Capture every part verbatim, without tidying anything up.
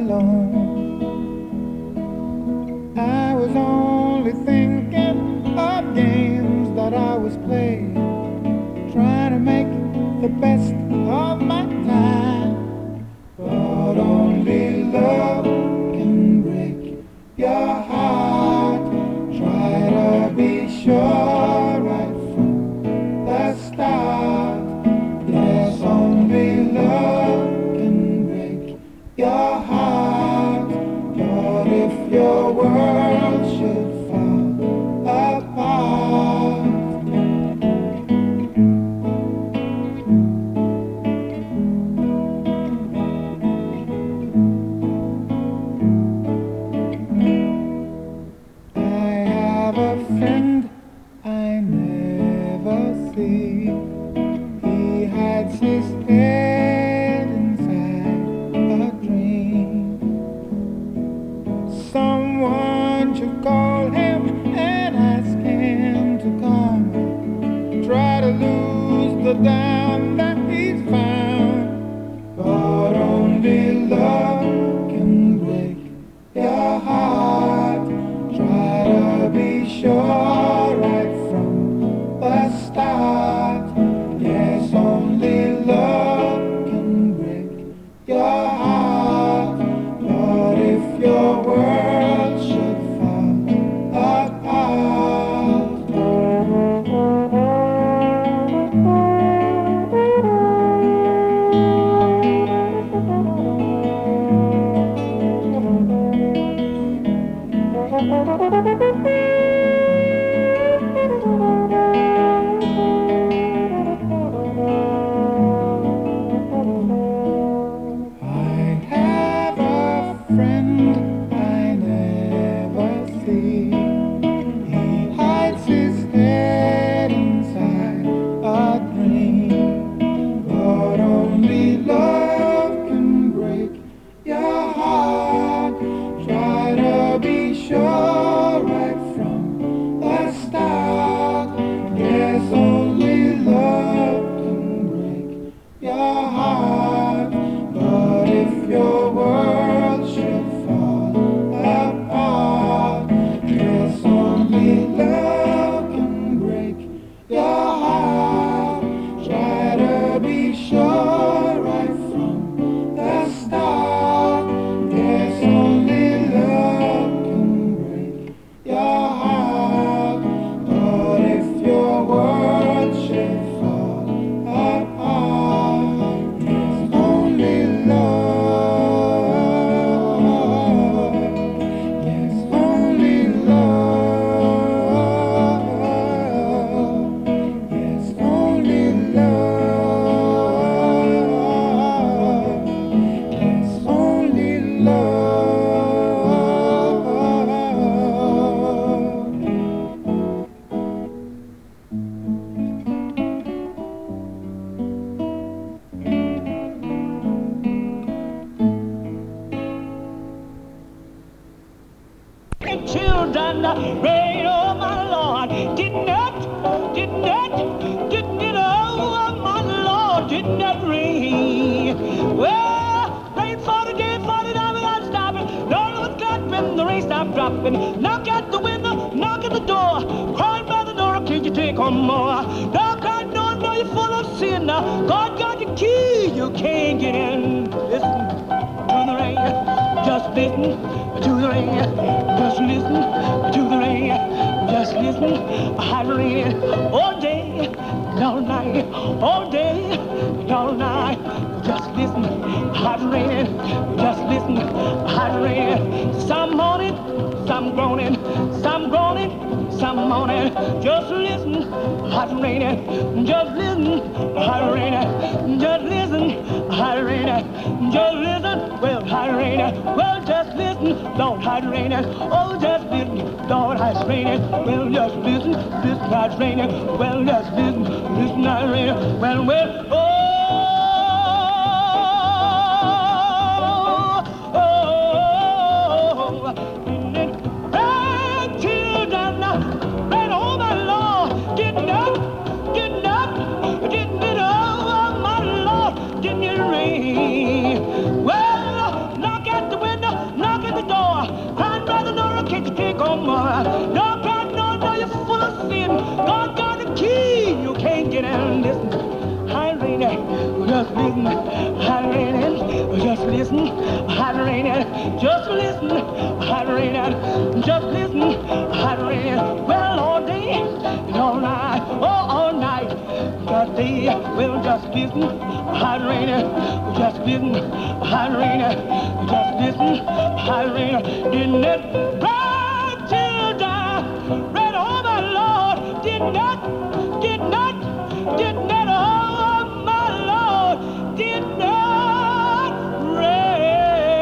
alone. I was only thinking of games that I was playing, trying to make the best of my time. But only love can break your heart. Try to be sure right from the start. Yes, only love can break your heart. But if your world should fall apart, I have a friend I never see. He hides his head inside a dream. Someone should call him and ask him to come. Try to lose the dime that he's found. But only love can break your heart. Try to be sure right from the start. Yes, only love can break your heart. But if your world should fall apart, I have a friend I never see. He hides his head inside a dream. But only love can break your heart. Try to be sure right from the start. Yes, only love can break your heart. But if your world should fall apart, yes, only love can break your heart. Try to be sure right from the start. Yes, only love can break your heart. But if your world should fall apart, yes, only love. Yes, only love. Yes, only love. Yes, only love. Children, rain, oh my Lord, did not, did not, did not, oh my Lord, did not rain. Well, rain for the day, for the night without stopping. Lord, was God when the rain stopped dropping. Knock at the window, knock at the door, crying by the door, can't you take on more? Knock at the door, know you're full of sin. God got the key, you can't get in. Listen to the rain, just listen to the rain, just listen to the rain, just listen, hot rain, all day, and all night, all day, and all night, just listen, hot rain, just listen, hot rain, some moaning, some groaning, some groaning, some moaning, just listen, hot rain, just listen, hot rain, just listen, hot rain, just listen, well, hot rain, well, just listen, Lord, hot rain, oh, just listen, Lord, hot rain, well, just listen, listen, hot rain, well, just listen, listen, hot rain, well, well, oh, oh, oh, rain, children, rain, oh, my Lord, getting up, getting up, getting it, oh, my Lord, getting it rain, well, knock at the window. no more. No, God, no, no, you're full of sin. God got the key, you can't get in. Listen, Irene, just listen. Irene, just listen. Irene, just listen. Irene, just listen. Irene, well, all day and all night, oh, all night. God, they will just listen. Irene, just listen. Irene, just listen. Irene, did not bright till die. Right, oh, my Lord, did not, did not, did not, oh, my Lord, did not rain.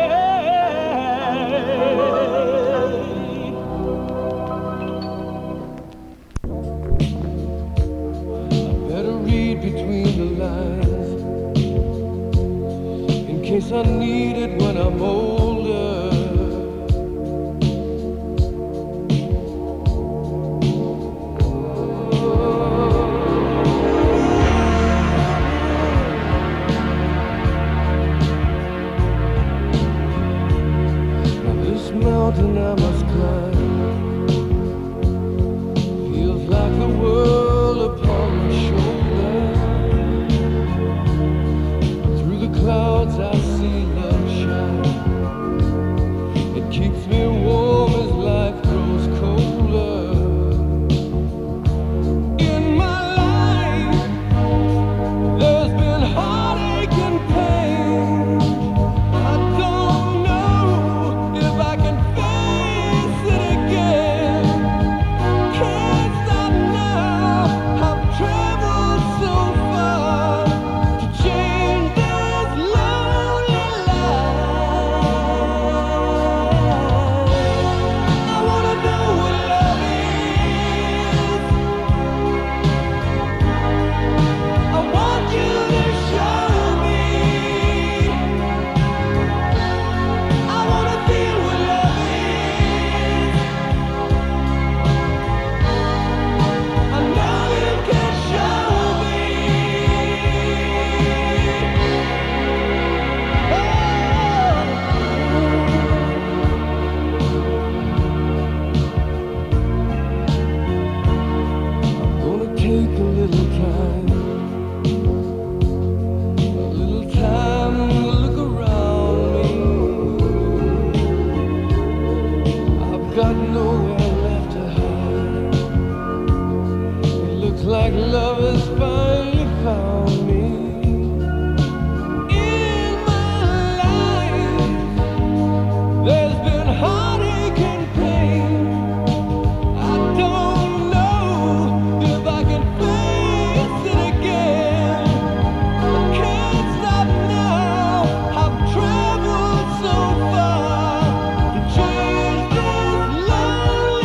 Better read between the lines in case I need it when I'm older. Now this mountain I must climb feels like the world upon my shoulder. Through the clouds I see love shine. It keeps me warm as life grows colder. In my life, there's been heartache and pain. I don't know if I can face it again. Can't stop now. I've traveled so far to change this lonely life. I wanna know what love is. I want you to show me. I wanna feel what love is. I know you can show me. I'm gonna take a little time, a little time to look around me. I've got nowhere left to hide. It looks like love has finally found me. In my life, there's been heartache and pain. I don't know if I can face it again. I can't stop now. I've traveled so far to change this lonely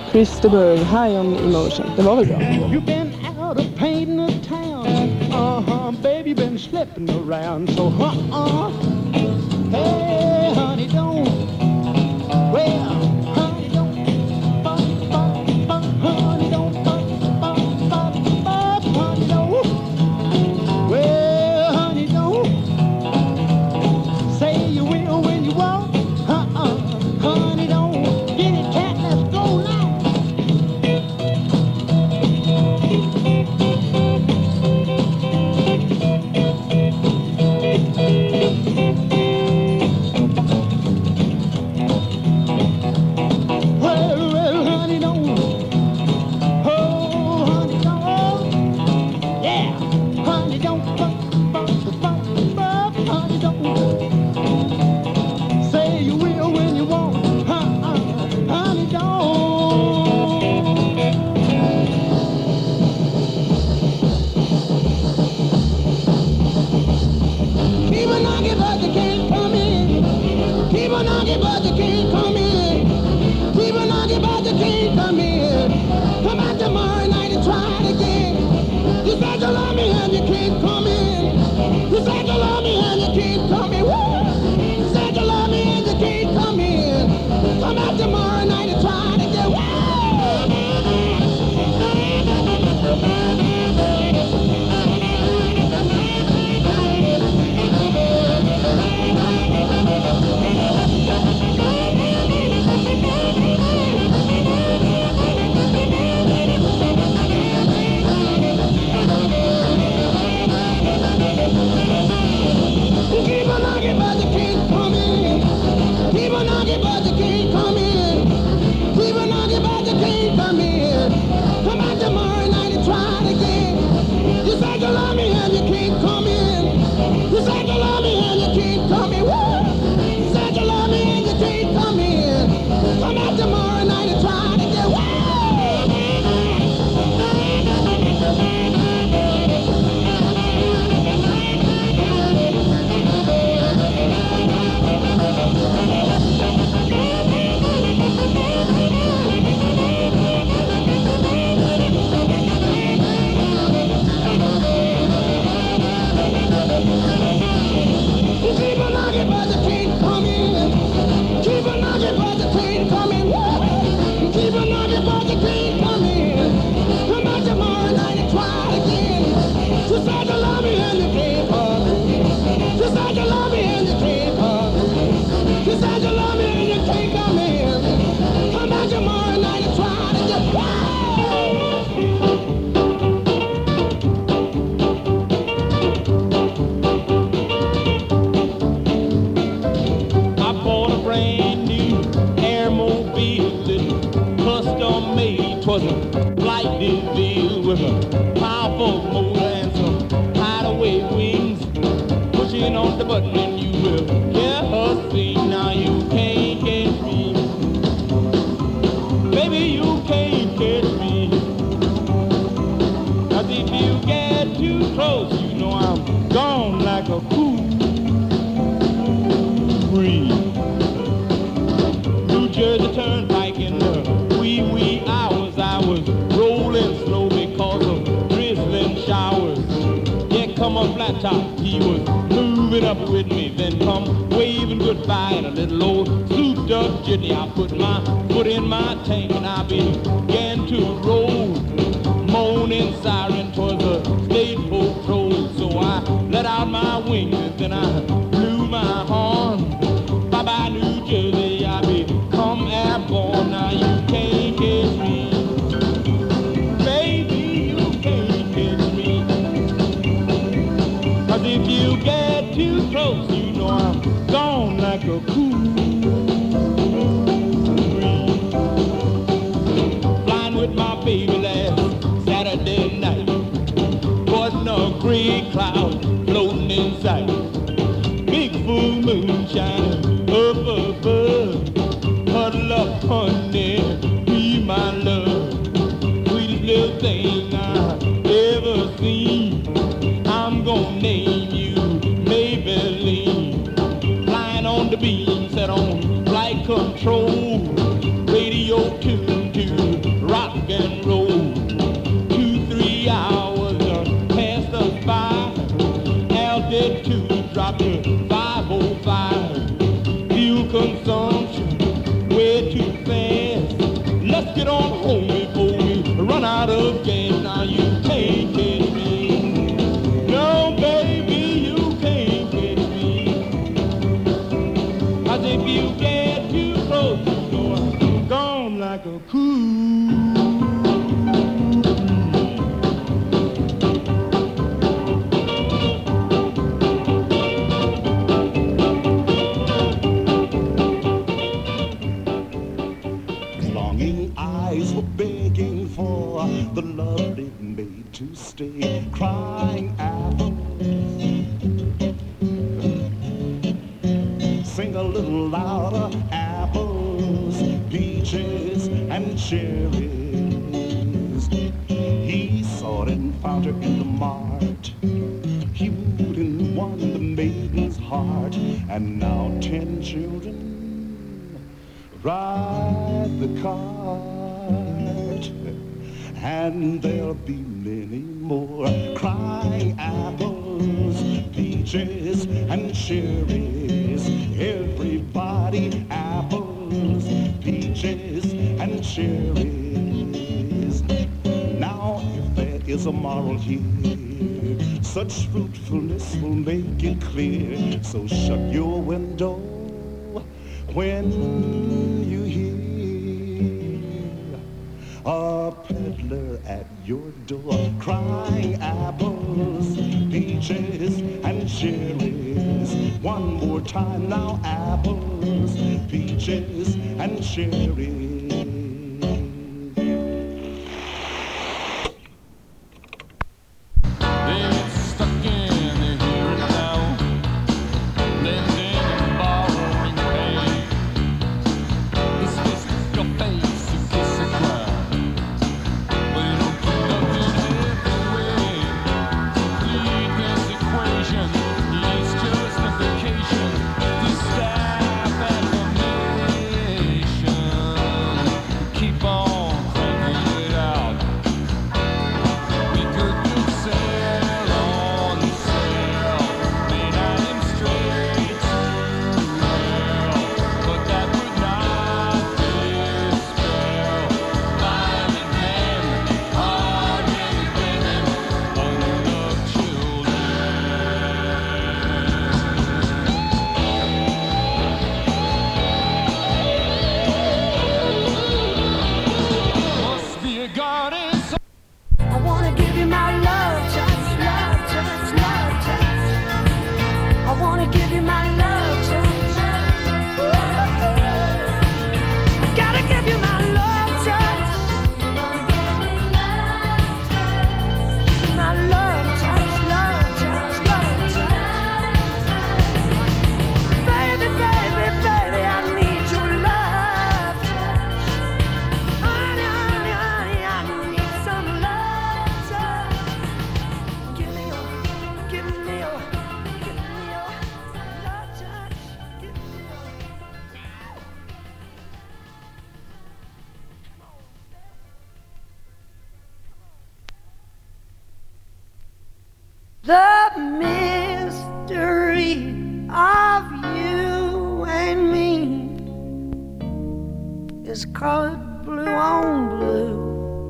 Christopher, High on Emotion. Det var väl bra? You've been out of painting the town. Uh-huh, baby, been slipping around. So, uh-uh. Hey, honey, don't. Well, honey, don't. Bop, bop, bop, honey, don't. Bop, bop, bop, bop, honey, don't. Well, honey, don't. Say you will when you won't. Uh-uh, honey, don't. Get it, cat, let's go now. Beam set on flight control, radio tuned to real glad you closed the door. Gone like a cool. Longing eyes were begging for the lovely maid to stay, crying apples. Sing a little louder, apples, peaches, and cherries. He sought and found her in the mart. He wooed and won the maiden's heart, and now ten children ride the cart. And there'll be many more crying apples, peaches, and cherries. Everybody apples, peaches, and cherries. Now if there is a moral here, such fruitfulness will make it clear. So shut your window when you hear a peddler at your door, crying apples, peaches, and cherries. One more time now, apples, peaches, and cherries. The mystery of you and me is colored blue on blue.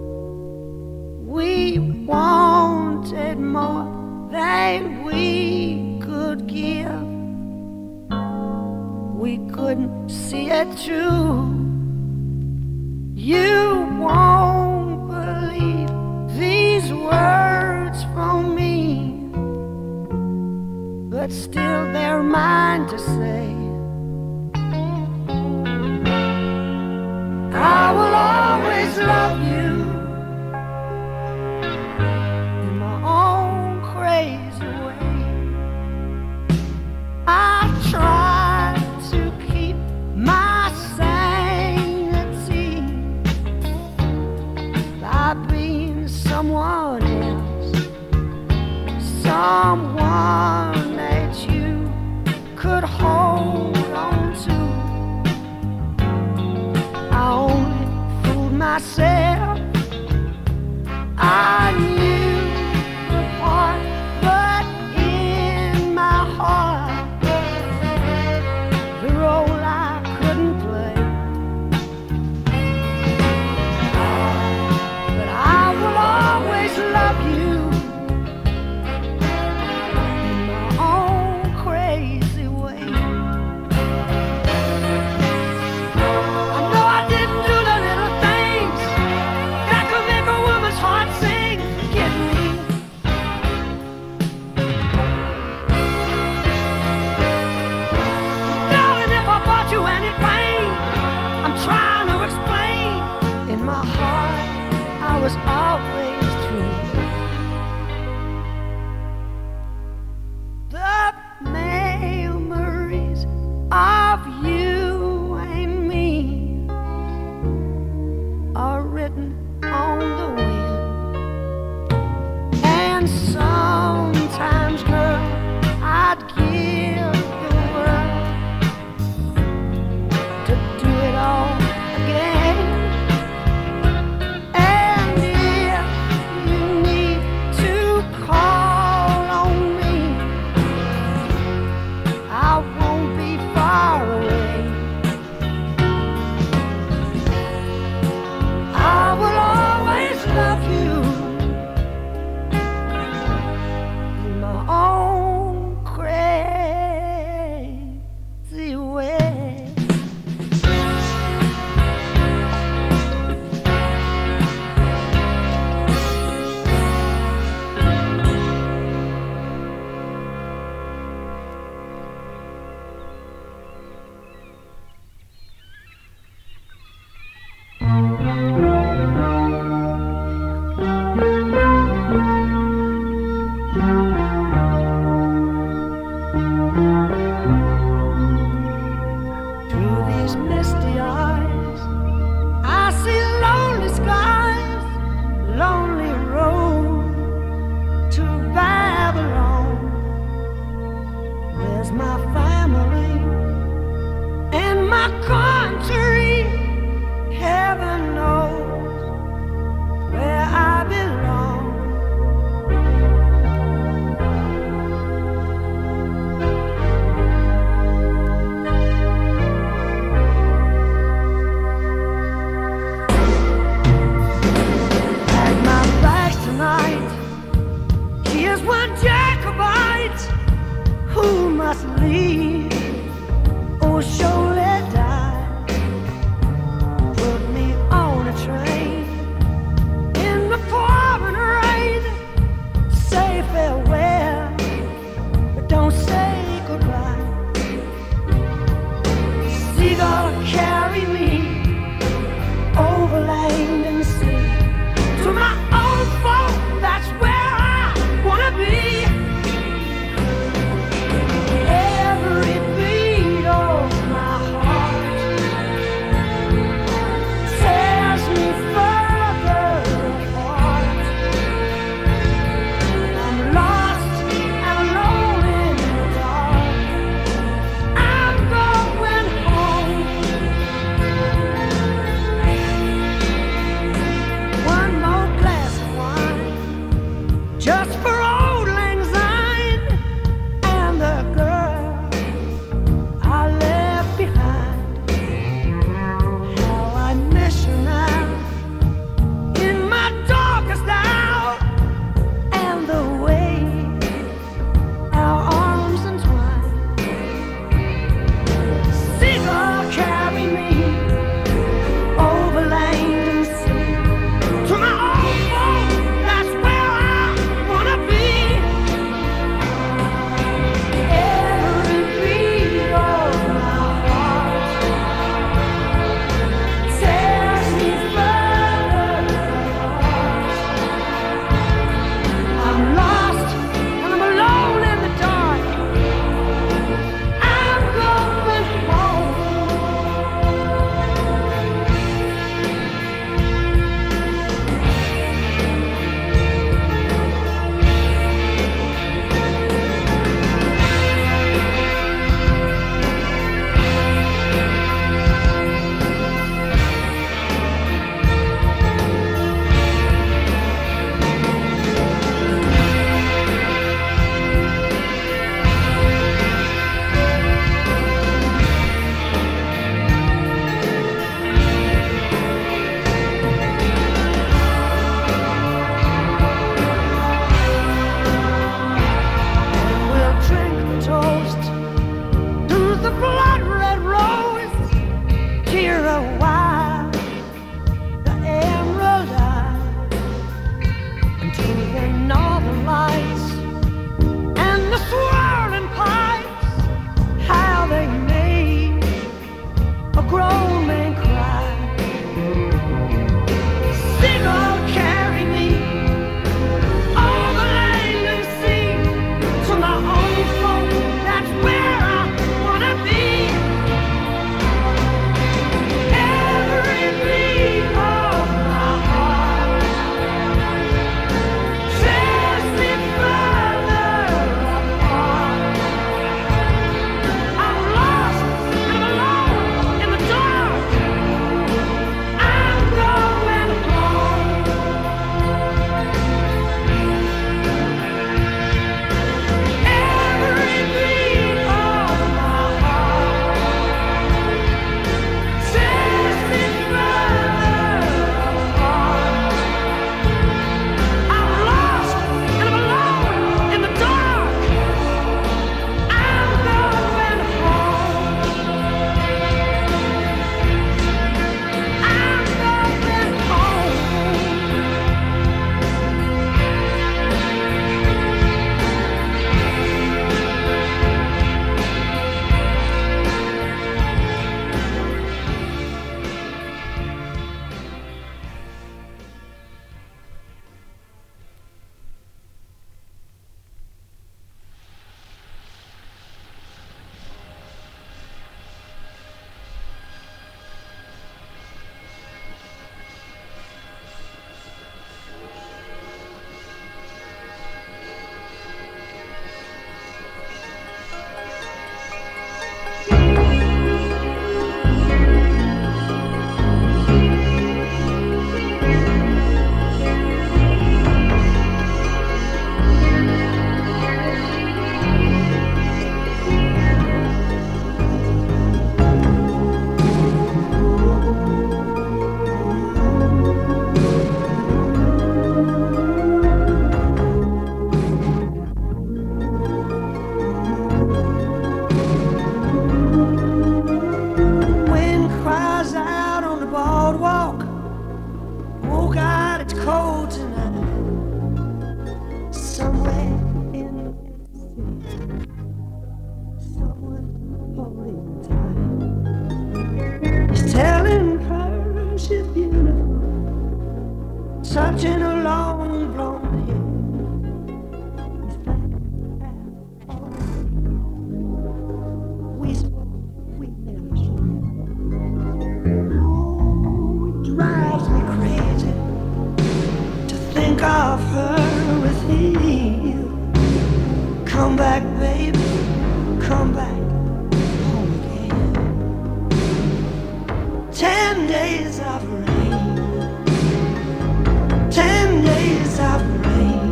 We wanted more than we could give. We couldn't see it through. You won't believe these words from me, but still they're mine to say. I will always love you in my own crazy way. I try to keep my sanity by being someone else, someone that you could hold on to. I only fooled myself. I knew the part, but in my heart, the role I couldn't play. But I will always love you in my own crazy way. was always true. The memories of you and me are written on the wind, and sometimes, girl, I'd give the world to do it all again. And if you need to call on me, I won't be far away. I will always love you in my own crazy way. Through these misty eyes, I see lonely skies, lonely road to Babylon. Where's my family and my country? Heaven knows where I belong. Pack my bags tonight. Here's one Jacobite who must leave or surely die. Put me on a train in the pouring rain. Say farewell, but don't say goodbye. Seagull, carry me over land and sea to my own folk. That's where I wanna be. Every beat of my heart tears me further apart. I'm lost and alone in the dark. I'm going home. One more glass of wine, just for old lang syne and the girl I left behind. How I miss you now in my darkest hour, and the way our arms entwine. Seagull, carry me over land and sea to my own home. That's where I wanna be. Every beat of my heart tears me further apart. I'm lost and I'm alone in the dark. I'm going home. We'll drink the toast to the blood red rose, cheer a while the emerald eye, until the northern lights and the swirling pipes, how they made a grown man cry. Seagull, carry drives me crazy to think of her with you. Come back, baby, come back home again. Ten days of rain, ten days of rain.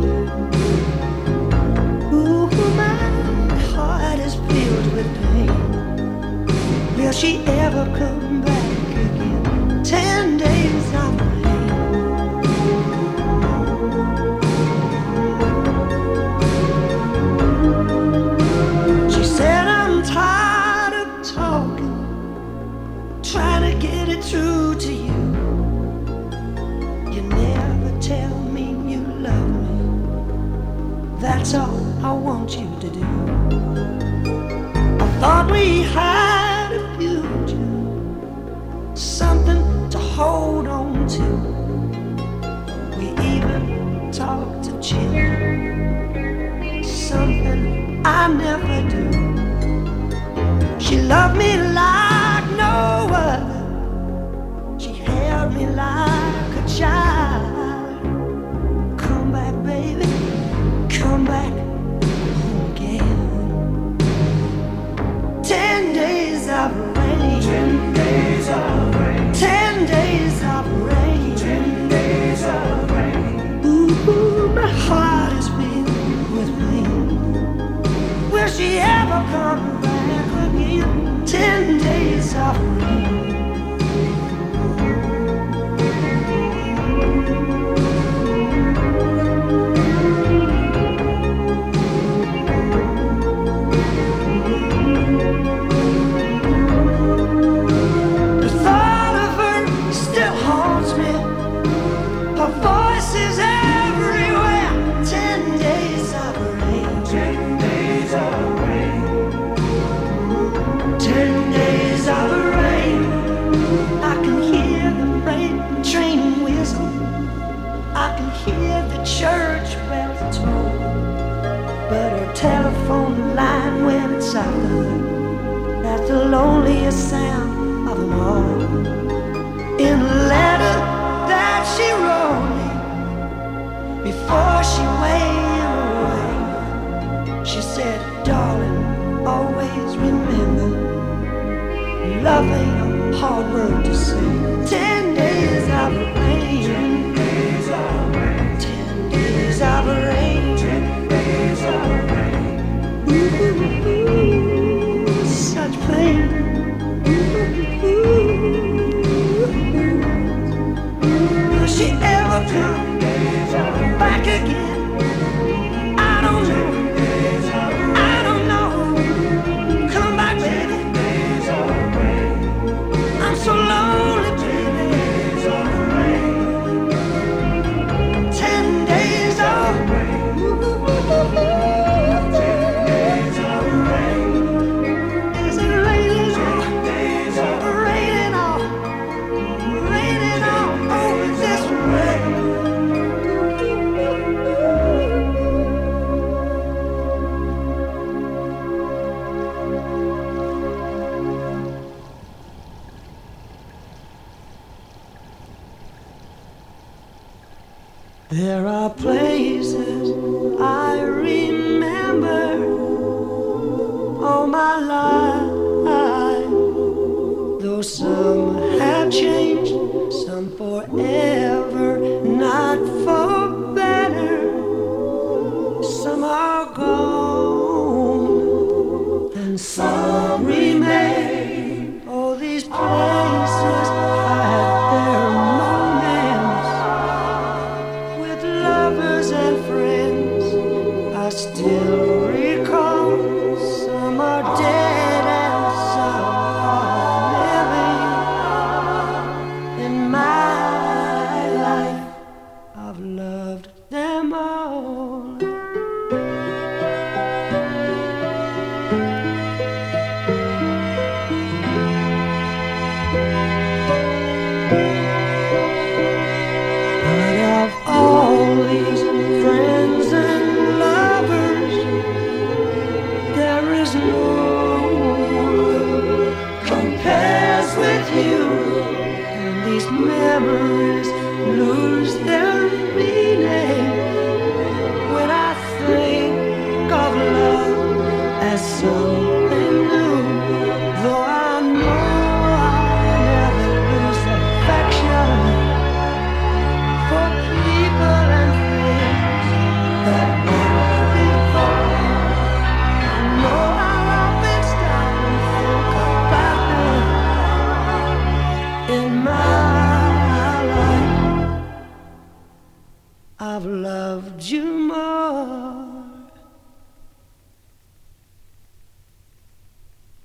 Ooh, my heart is filled with pain. Will she ever come back again? Ten days of rain. She said, I'm tired of talking, trying to get it through to you. You never tell me you love me. That's all I want you to do. I thought we had a future, something to hold on to. We even talked of children, something I never do. She loved me like no other. She held me like a child. Come back, baby, come back home again. Ten days of rain. Ten days of rain. Ten days of rain. Ten days of rain. Ooh, my heart is filled with pain. Will she ever come back again? Ten days of rain. The thought of her still haunts me. Her voice is everywhere. Ten days of rain. Ten days of rain. Ten days of rain. I can hear the freight train whistle. I can hear the church bells toll. But her telephone line when it's silent, that's the loneliest sound of them all. In a letter that she wrote me before she went away, she said, darling, always remember, love ain't a hard word to say. Ten days of rain. Ten days of rain. Ten days of rain. Ten days of rain. Ooh, such pain. Will she ever come back again? I don't know. I don't know. Come back, baby. I'm so lonely, baby. Ten days of rain. Ten days of rain. Is it raining? Raining on, raining on over this way. There are places I remember all my life, though some have changed, some forever, not for better. Some are gone, and some remain. Oh, these places had their moments with lovers and friends. I still recall. Some are dead and some are living. In my life, I've loved them all. But of all these friends and lovers, there is no one compares with you. And these memories memories lose their meaning when I think of love as some